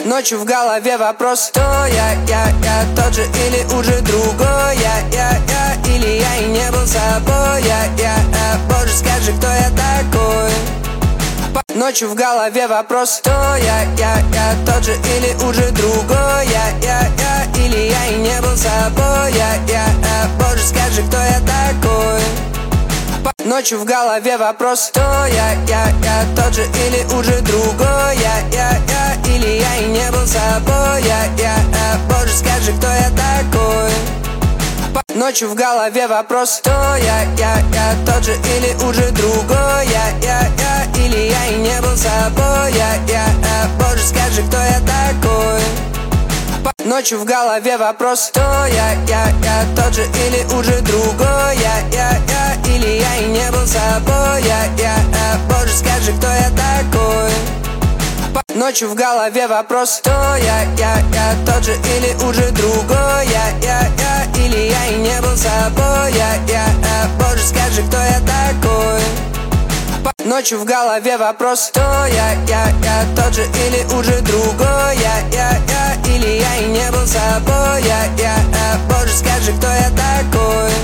Ночью в голове вопрос: кто я тот же или уже другой? Я или я и не был собой? Боже, скажи, кто я такой? Ночью в голове вопрос: кто я тот же или уже другой? Я или я и не был собой? Боже, скажи, кто я такой? Ночью в голове вопрос: кто я тот же или уже другой? Я или я и не был собой? Боже, скажи, кто я такой? Ночью в голове вопрос: кто я тот же или уже другой? Я или я и не был собой? Боже, скажи, кто я такой? Ночью в голове вопрос: кто я тот же или уже другой? Я или я и не был собой? Боже, скажи, кто я такой? Ночью в голове вопрос: кто я тот же или уже другой? Я или я и не был собой? Боже, скажи, кто я такой? Ночью в голове вопрос: кто я тот же или уже другой? Я или я и не был собой? Боже, скажи, кто я такой?